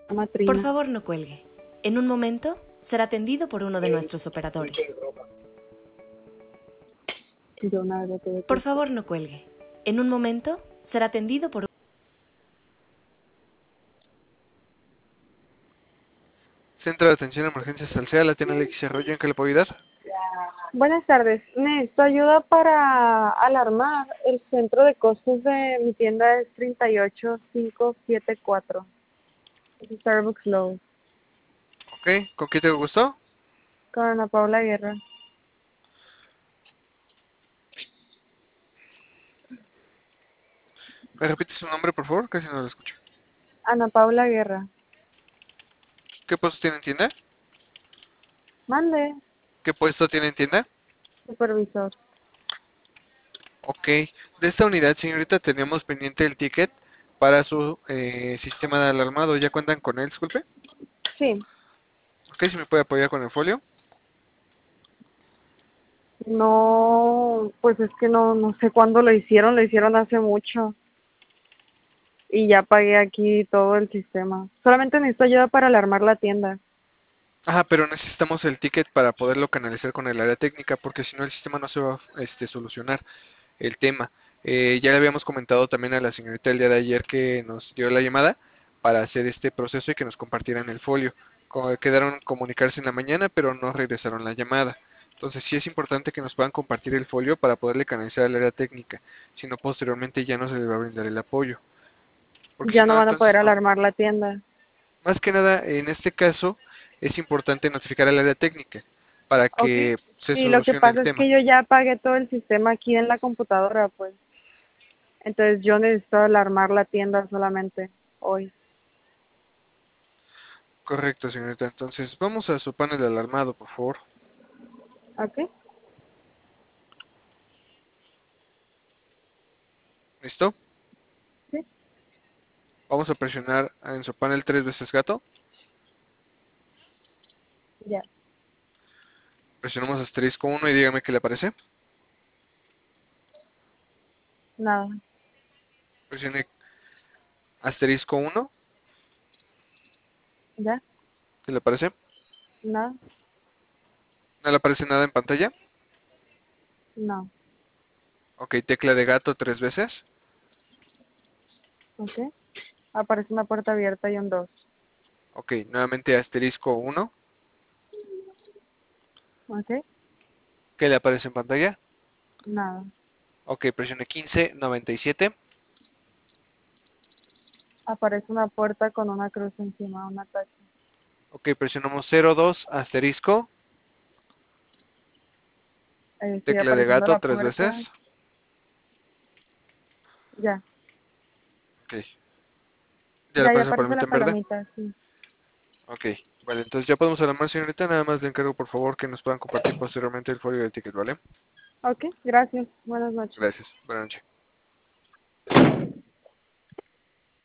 Por Matrina. favor, no cuelgue. En un momento será atendido por uno de nuestros operadores. Yo una vez tuve Por que... favor, no cuelgue. En un momento será atendido por... Centro de Atención a Emergencias Salcea, la tiene Alexis Arroyo, ¿en qué le puedo ayudar? Buenas tardes. Necesito ayuda para alarmar. El centro de costos de mi tienda es 38574. Es Starbucks Low. Ok, ¿con quién te gustó? Con Ana Paula Guerra. ¿Me repites su nombre, por favor? Casi no lo escucho. Ana Paula Guerra. ¿Qué puesto tiene en tienda? Mande. ¿Qué puesto tiene en tienda? Supervisor. Ok, de esta unidad, señorita, teníamos pendiente el ticket para su sistema de alarmado. ¿Ya cuentan con él, disculpe? Sí. Ok, si me puede apoyar con el folio. No, pues es que no sé cuándo lo hicieron hace mucho. Y ya pagué aquí todo el sistema. Solamente necesito ayuda para alarmar la tienda. Ajá, pero necesitamos el ticket para poderlo canalizar con el área técnica, porque si no el sistema no se va a solucionar el tema. Ya le habíamos comentado también a la señorita el día de ayer que nos dio la llamada para hacer este proceso y que nos compartieran el folio. Quedaron comunicarse en la mañana, pero no regresaron la llamada. Entonces sí es importante que nos puedan compartir el folio para poderle canalizar al área técnica, si no posteriormente ya no se le va a brindar el apoyo. Porque si Ya no no, van a entonces poder no. alarmar la tienda. Más que nada, en este caso, es importante notificar al área técnica para Ok. que se Sí, lo que solucione el pasa es tema. que yo ya pagué todo el sistema aquí en la computadora, pues. Entonces yo necesito alarmar la tienda solamente hoy. Correcto, señorita. Entonces, vamos a su panel de alarmado, por favor. ¿Ok? ¿Listo? Sí. Vamos a presionar en su panel 3 veces gato. Ya. Presionamos asterisco 1 y dígame qué le aparece. Nada. Presione asterisco 1. ¿Ya? ¿Qué le aparece? Nada. ¿No le aparece nada en pantalla? No. Ok, tecla de gato 3 veces. ¿Ok? Aparece una puerta abierta y un 2. Ok, nuevamente asterisco 1. ¿Ok? ¿Qué le aparece en pantalla? Nada. Ok, presione 1597. Aparece una puerta con una cruz encima, una tacha. Ok, presionamos 02 asterisco. Sigue Tecla de apareciendo gato la 3 veces. puerta. Ya. Ok. ¿Ya le Ya aparece la aparece la palomita en verde? palomita, sí. Ok. Vale, entonces ya podemos alarmar, señorita. Nada más le encargo, por favor, que nos puedan compartir posteriormente el folio del ticket, ¿vale? Ok, gracias. Buenas noches. Gracias. Buenas noches.